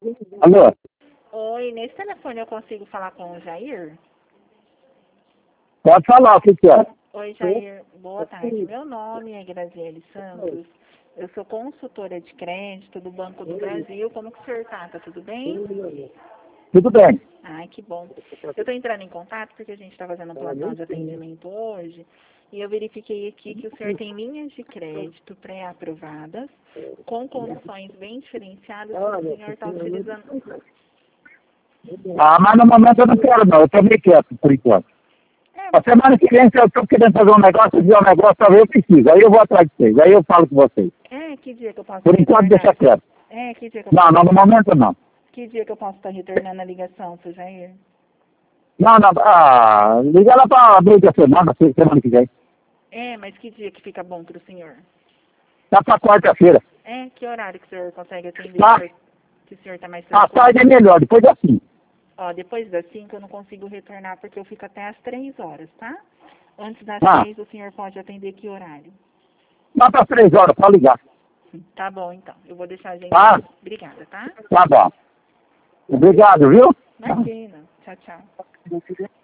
Alô? Oi, nesse telefone eu consigo falar com o Jair? Pode falar o que é. Oi, Jair. Boa tarde. Meu nome é Graziele Santos. Eu sou consultora de crédito do Banco do Brasil. Como que o senhor tá? Tá tudo bem? Tudo bem. Ai, que bom. Eu estou entrando em contato porque a gente está fazendo um plantão de atendimento hoje e eu verifiquei aqui que o senhor tem linhas de crédito pré-aprovadas com condições bem diferenciadas que o senhor está utilizando. Ah, mas no momento eu não quero não, eu tô meio quieto por enquanto. A semana que vem, se eu estou querendo fazer um negócio, fizer um negócio, talvez eu preciso. Aí eu vou atrás de vocês, aí eu falo com vocês. Que dia que eu posso Por enquanto, retornar? deixa quieto. Que dia que eu Não, posso... não, no momento não. Que dia que eu posso estar retornando a ligação, seu Jair? Não, não, liga lá para abrir da semana que vem. Mas que dia que fica bom para o senhor? Tá para quarta-feira. Que horário que o senhor consegue atender? Tá. Que o senhor está mais A tranquilo? tarde é melhor, depois assim. Ó, depois das 5 eu não consigo retornar porque eu fico até às 3 horas, tá? Antes das Ah. 3 o senhor pode atender que horário? Lá para 3 horas, pode ligar. Tá bom, então. Eu vou deixar a gente... Tá? Obrigada, tá? Tá bom. Obrigado, viu? Imagina. Tchau, tchau.